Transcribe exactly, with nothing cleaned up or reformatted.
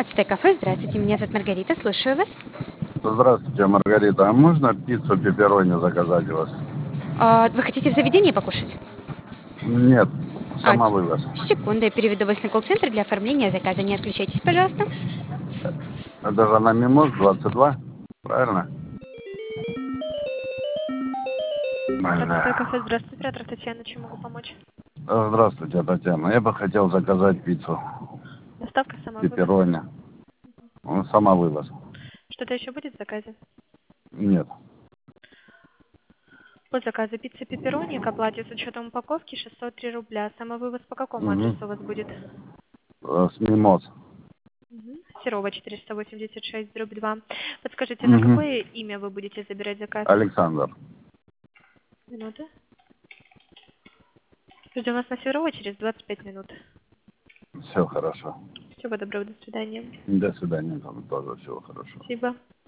Ацтек-кафе, здравствуйте, меня зовут Маргарита, слушаю вас. Здравствуйте, Маргарита. А можно пиццу пепперони заказать у вас? А, вы хотите в заведении покушать? Нет, А, самовывоз. секунду, я переведу вас на колл-центр для оформления заказа. Не отключайтесь, пожалуйста. Это же на Мимоз двадцать два, правильно? Ацтек-кафе, Ага. здравствуйте, оператор Татьяна, чем могу помочь? Здравствуйте, Татьяна. Я бы хотел заказать пиццу Доставка, самовывоз. пепперони. Ну, самовывоз. Что-то еще будет в заказе? Нет. По заказу пиццы пепперони к оплате с учетом упаковки шестьсот три рубля. Самовывоз по какому Угу. адресу у вас будет? С Мимоз. Угу. Серова четыреста восемьдесят шесть, дробь два. Подскажите, на Угу. какое имя вы будете забирать заказ? Александр. Минута. Ждем вас на Серова через двадцать пять минут. Все хорошо. Всего доброго, до свидания. До свидания. Там тоже всего хорошо. Спасибо.